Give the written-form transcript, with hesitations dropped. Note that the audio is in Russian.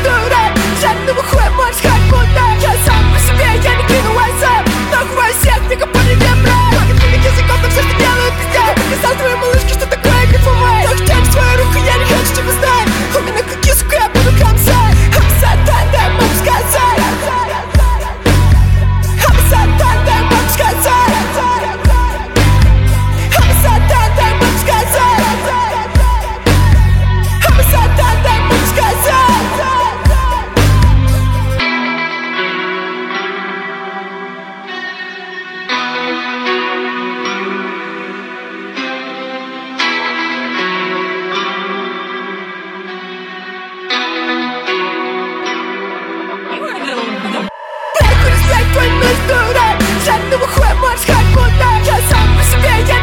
каждую рать. Жадного хуя можешь хоть куда. Я сам по себе, я не клину лайзап. Нахуй всех, не капони не брать. Логит моим языком, там все, что делают везде. Показал твоей малышке, что такое кайфовать. Так тянь свою руку, я не хочу тебя знать. У меня как сука, я буду камсать. Амсатан, дай могу сказать. Амсатан, дай могу сказать. Амсатан, дай могу сказать. Амсатан, дай могу сказать. Твой нужную рать. Жадного хуя можешь хоть куда. Я сам по себе, я